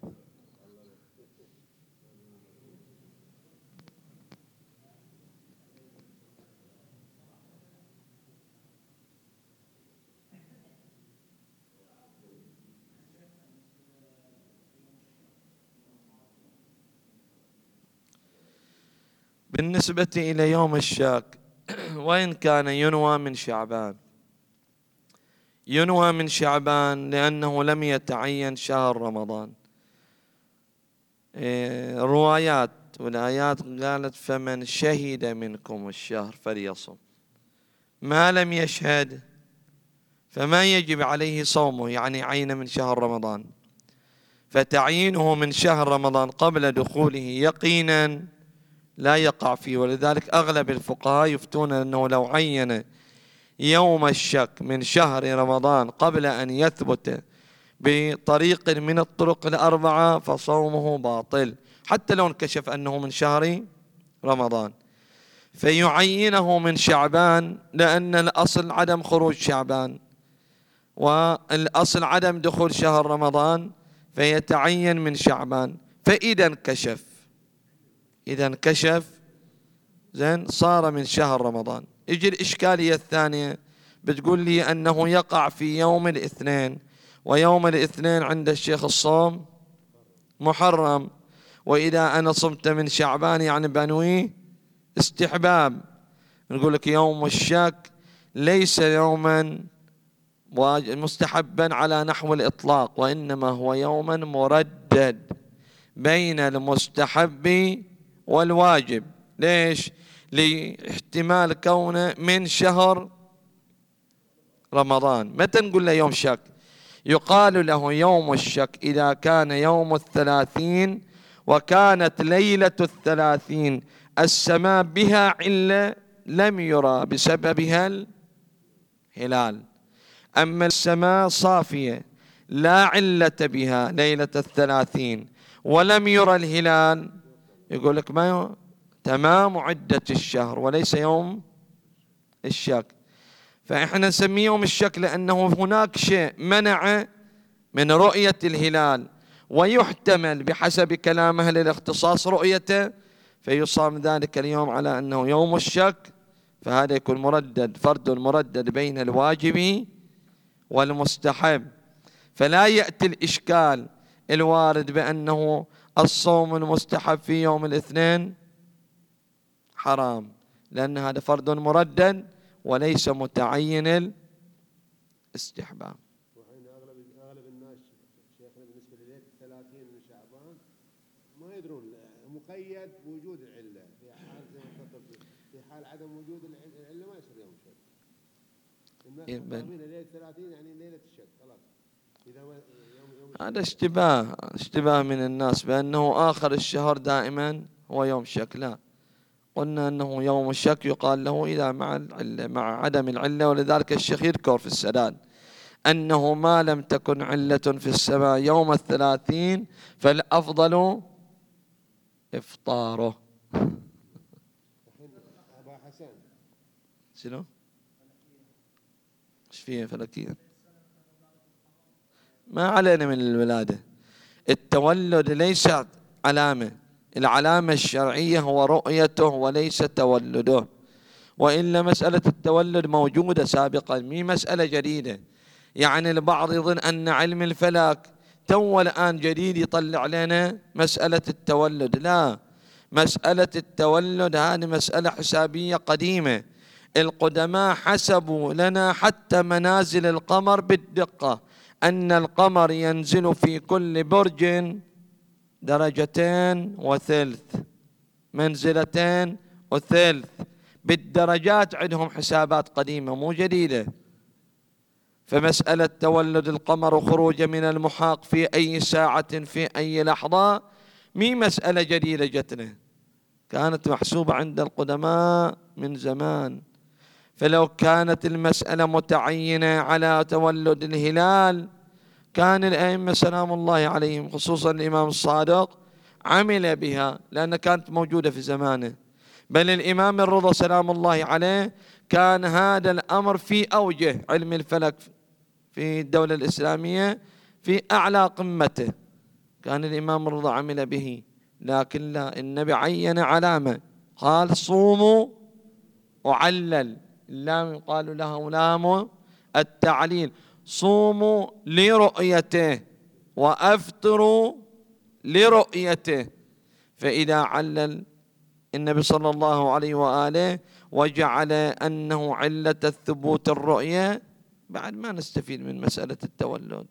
بالنسبة إلى يوم الشاك وإن كان ينوى من شعبان، ينوى من شعبان لأنه لم يتعين شهر رمضان. روايات والآيات قالت فمن شهد منكم الشهر فليصم، ما لم يشهد فما يجب عليه صومه، يعني عين من شهر رمضان. فتعيينه من شهر رمضان قبل دخوله يقينا لا يقع فيه، ولذلك أغلب الفقهاء يفتون أنه لو عين يوم الشك من شهر رمضان قبل أن يثبت بطريق من الطرق الأربعة فصومه باطل، حتى لو انكشف أنه من شهر رمضان. فيعينه من شعبان لأن الأصل عدم خروج شعبان، والأصل عدم دخول شهر رمضان، فيتعين من شعبان. فإذا انكشف إذا انكشف زين صار من شهر رمضان. يجي الإشكالية الثانية، بتقول لي أنه يقع في يوم الاثنين، ويوم الاثنين عند الشيخ الصوم محرم، وإذا أنا صمت من شعبان يعني بنوي استحباب. نقول لك يوم الشك ليس يوما مستحبا على نحو الإطلاق، وإنما هو يوما مردد بين المستحب والواجب. ليش؟ لاحتمال كونه من شهر رمضان. متى نقول له يوم شك؟ يقال له يوم الشك إذا كان يوم الثلاثين وكانت ليلة الثلاثين السماء بها علة لم يرى بسببها الهلال، أما السماء صافية لا علة بها ليلة الثلاثين ولم يرى الهلال، يقول لك ما تمام عدة الشهر وليس يوم الشك. فإحنا نسميه يوم الشك لأنه هناك شيء منع من رؤية الهلال، ويحتمل بحسب كلام أهل الاختصاص رؤيته، فيصام ذلك اليوم على أنه يوم الشك، فهذا يكون مردد، فرد مردد بين الواجب والمستحب. فلا يأتي الإشكال الوارد بأنه الصوم المستحب في يوم الاثنين حرام، لأن هذا فرد مردد وليس متعين الاستحباب. وحين اغلب اغلب الناس شيخنا بالنسبه لليله ثلاثين من شعبان ما يدرون مقيد بوجود العله، في حال زي ما تفضلت في حال عدم وجود العله ما يصير يوم شك. الناس فاهمين ليله ثلاثين يعني ليله الشك خلاص. اذا ما يوم يوم هذا اشتباه اشتباه من الناس بأنه آخر الشهر دائما هو يوم شك. لا، قلنا أنه يوم الشك يقال له إذا مع العلة مع عدم العلة. ولذلك الشيخ يذكر في السداد أنه ما لم تكن علة في السماء يوم الثلاثين فالأفضل إفطاره. أبا حسن شنو؟ ايش فيه فلكيا؟ ما علينا من الولادة. التولد ليس علامة، العلامة الشرعية هو رؤيته وليس تولده، وإلا مسألة التولد موجودة سابقا، مي مسألة جديدة. يعني البعض يظن أن علم الفلك تو الآن جديد يطلع لنا مسألة التولد، لا، مسألة التولد هذه مسألة حسابية قديمة. القدماء حسبوا لنا حتى منازل القمر بالدقة، أن القمر ينزل في كل برج درجتين وثلث، منزلتين وثلث، بالدرجات. عندهم حسابات قديمة مو جديدة. فمسألة تولد القمر وخروجه من المحاق في أي ساعة في أي لحظة مي مسألة جديدة جتنا، كانت محسوبة عند القدماء من زمان. فلو كانت المسألة متعينة على تولد الهلال كان الأئمة سلام الله عليهم خصوصا الإمام الصادق عمل بها، لأن كانت موجودة في زمانه. بل الإمام الرضا سلام الله عليه كان هذا الأمر في أوجه علم الفلك في الدولة الإسلامية في أعلى قمته، كان الإمام الرضا عمل به. لكن لا، النبي عين علامة، قال صوموا وعلل، اللام يقال لها لام التعليل، صوموا لرؤيته وأفطروا لرؤيته. فإذا علل النبي صلى الله عليه وآله وجعل أنه علة الثبوت الرؤية، بعد ما نستفيد من مسألة التولد.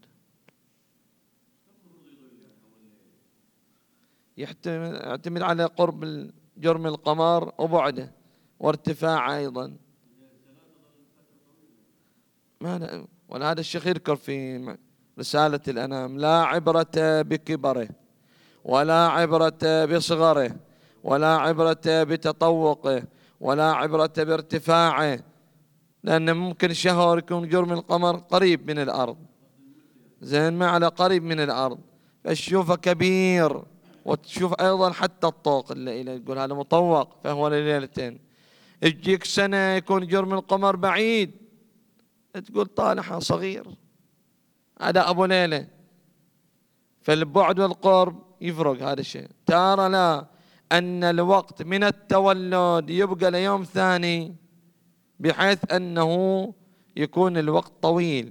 يعتمد على قرب جرم القمر وبعده وارتفاعه أيضا. ما ولهذا الشيخ يذكر في رسالة الأنام: لا عبرة بكبره ولا عبرة بصغره ولا عبرة بتطوقه ولا عبرة بارتفاعه، لأن ممكن شهر يكون جرم القمر قريب من الأرض، زين، ما على قريب من الأرض، فالشوفه كبير، وتشوف أيضا حتى الطوق اللي يقول هذا مطوق فهو لليلتين. تجيك سنة يكون جرم القمر بعيد تقول طالعها صغير، هذا أبو ليلة. فالبعد والقرب يفرق هذا الشيء. ترى لا، أن الوقت من التولد يبقى ليوم ثاني، بحيث أنه يكون الوقت طويل.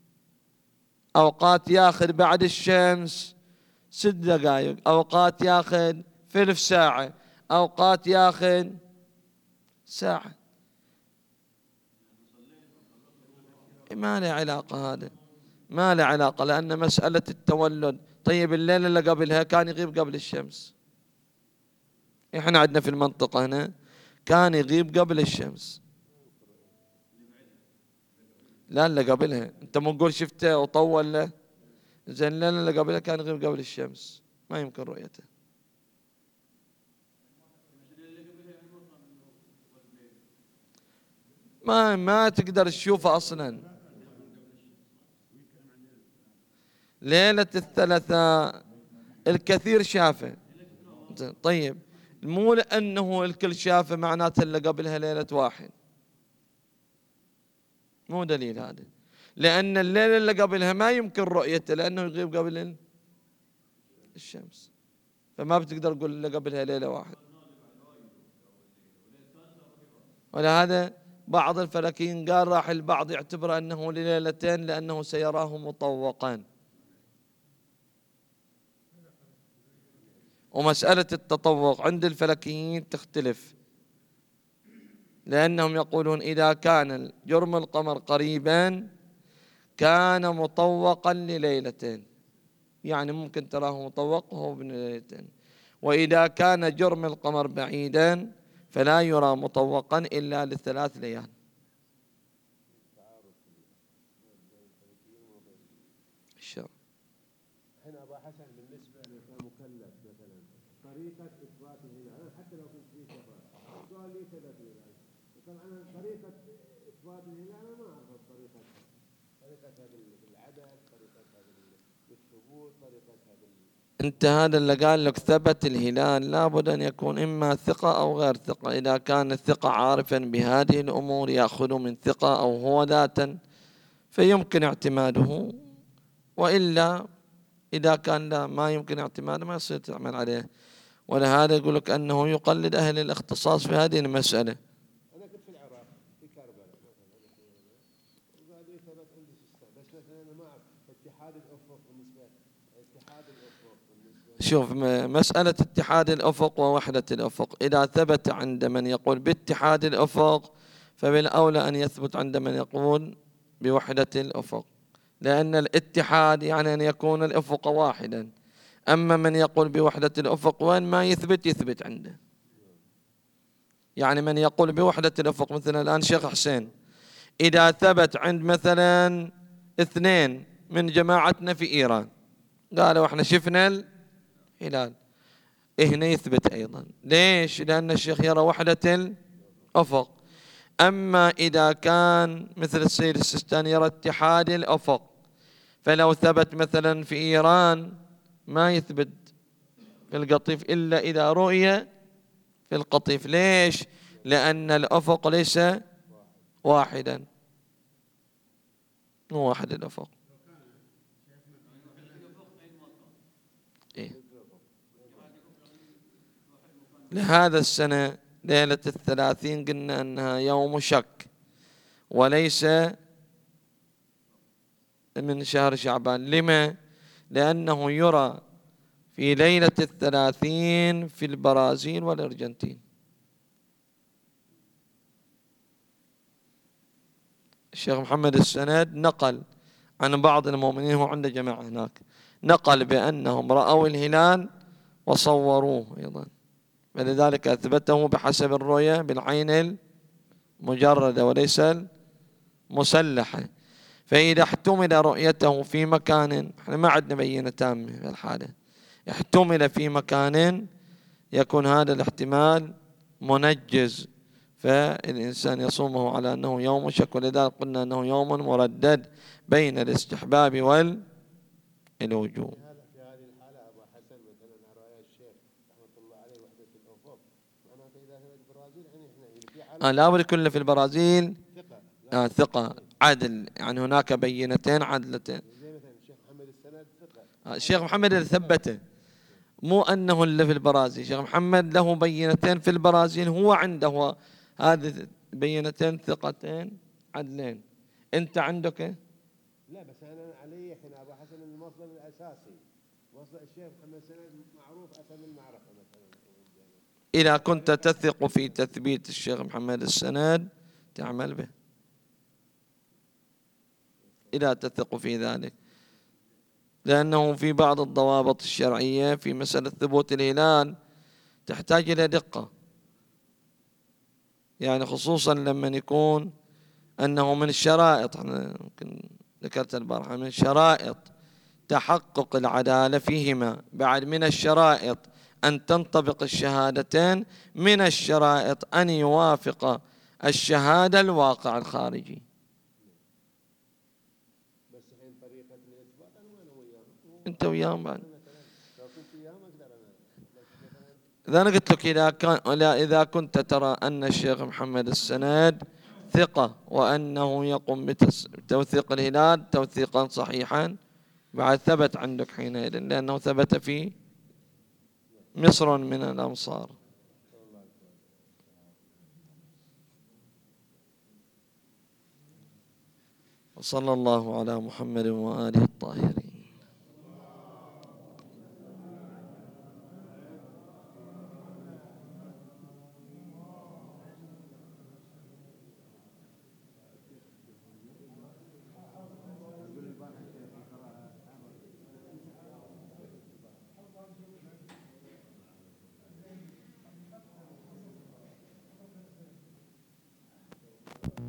أوقات ياخذ بعد الشمس ست دقائق، أوقات ياخذ ثلث ساعة، أوقات ياخذ ساعة. ما له علاقة، هذا ما له علاقة، لأن مسألة التولد، طيب الليلة اللي قبلها كان يغيب قبل الشمس، إحنا عندنا في المنطقة هنا كان يغيب قبل الشمس. لا اللي قبلها، أنت مو نقول شفته وطول له، زين الليلة اللي قبلها كان يغيب قبل الشمس، ما يمكن رؤيته. ما ما تقدر تشوفه أصلا. ليلة الثلاثاء الكثير شافه، طيب مو لأنه الكل شافه معناته اللي قبلها ليلة واحد، مو دليل هذا، لأن الليلة اللي قبلها ما يمكن رؤيته لأنه يغيب قبل الشمس، فما بتقدر تقول اللي قبلها ليلة واحد. ولهذا بعض الفلكيين قال راح البعض يعتبر أنه لليلتين لأنه سيراه مطوقا. ومسألة التطوق عند الفلكيين تختلف، لأنهم يقولون إذا كان جرم القمر قريبا كان مطوقا لليلتين، يعني ممكن تراه مطوق وهو ابن ليلتين. وإذا كان جرم القمر بعيدا فلا يرى مطوقا إلا لثلاث ليال. هنا أبو حسن بالنسبة للمكلف مثلا طريقة إثبات الهلال، حتى لو كنت في سفر قال لي ثلاث هلال، طبعا طريقة إثبات الهلال أنا ما أعرف طريقتها، طريقتها بالعدد، طريقتها بالثبوت، طريقتها بال أنت هذا اللي قال لك ثبت الهلال لابد أن يكون إما ثقة أو غير ثقة. إذا كان الثقة عارفا بهذه الأمور يأخذ من ثقة أو هو ذاتا فيمكن اعتماده وإلا إذا كان لا ما يمكن اعتماده ما يصير تعمل عليه. ولهذا يقول لك أنه يقلد أهل الاختصاص في هذه المسألة. أنا كنت في العراق في كربلاء وقالوا لي ثبت عندي سيستم، بس مثلا أنا ما أعرف اتحاد الأفق بالنسبة اتحاد الأفق بالنسبة شوف مسألة اتحاد الأفق ووحدة الأفق إذا ثبت عند من يقول باتحاد الأفق فبالأولى أن يثبت عند من يقول بوحدة الأفق، لأن الاتحاد يعني أن يكون الأفق واحدا. أما من يقول بوحدة الأفق وين ما يثبت يثبت عنده. يعني من يقول بوحدة الأفق مثلا الآن شيخ حسين، إذا ثبت عند مثلا اثنين من جماعتنا في إيران قالوا احنا شفنا الهلال، هنا يثبت أيضا. ليش؟ لأن الشيخ يرى وحدة الأفق. أما إذا كان مثل السيد السيستاني يرى اتحاد الأفق، فلو ثبت مثلا في إيران ما يثبت في القطيف إلا إذا رؤي في القطيف. ليش؟ لأن الأفق ليس واحدا، مو واحد الأفق. إيه؟ لهذا السنة ليلة الثلاثين قلنا أنها يوم شك وليس من شهر شعبان. لما؟ لأنه يرى في ليلة الثلاثين في البرازيل والأرجنتين. الشيخ محمد السند نقل عن بعض المؤمنين، هو عنده جماعة هناك، نقل بأنهم رأوا الهلال وصوروه أيضا، فلذلك أثبته بحسب الرؤية بالعين المجردة وليس المسلحة. فإذا احتمل رؤيته في مكان، احنا ما عندنا بينة تامة في الحالة، احتمل في مكان يكون هذا الاحتمال منجز، فالإنسان يصومه على أنه يوم شك. ولذلك قلنا أنه يوم مردد بين الاستحباب والوجوب. في هذه الحالة أبو حسن مثلا رأي الشيخ رحمة الله عليه وحدة الأفق، معناته إذا ثبت البرازيل يعني إحنا في حالة آه لا بد كله في البرازيل ثقة آه ثقة عدل، يعني هناك بينتين عدلتين. زي مثلا الشيخ محمد السند ثقة. آه الشيخ محمد اللي ثبته، مو أنه اللي في البرازيل. الشيخ محمد له بينتين في البرازيل، هو عنده هذه بينتين ثقتين عدلين. أنت عندك؟ لا بس أنا علي إحنا أبو حسن المصدر الأساسي مصدر الشيخ محمد السند معروف أثم المعرفة مثلا. إذا كنت تثق في تثبيت الشيخ محمد السند تعمل به، إذا تثق في ذلك، لأنه في بعض الضوابط الشرعية في مسألة ثبوت الهلال تحتاج إلى دقة، يعني خصوصا لما يكون أنه من الشرائط، أنا يمكن ذكرت البارحة، من شرائط تحقق العدالة فيهما، بعد من الشرائط أن تنطبق الشهادتين، من الشرائط أن يوافق الشهادة الواقع الخارجي. بس الحين طريقة الإثبات أنا ما أنا وياهم. أنت وياهم بعد. لو كنت وياهم أقدر أنا. إذا أنا قلت لك إذا كان إذا كنت ترى أن الشيخ محمد السند ثقة وأنه يقوم بتوثيق الهلال توثيقا صحيحا، بعد ثبت عندك حينئذ، لأنه ثبت في مصر من الأمصار. وصلى الله على محمد وآله الطاهرين.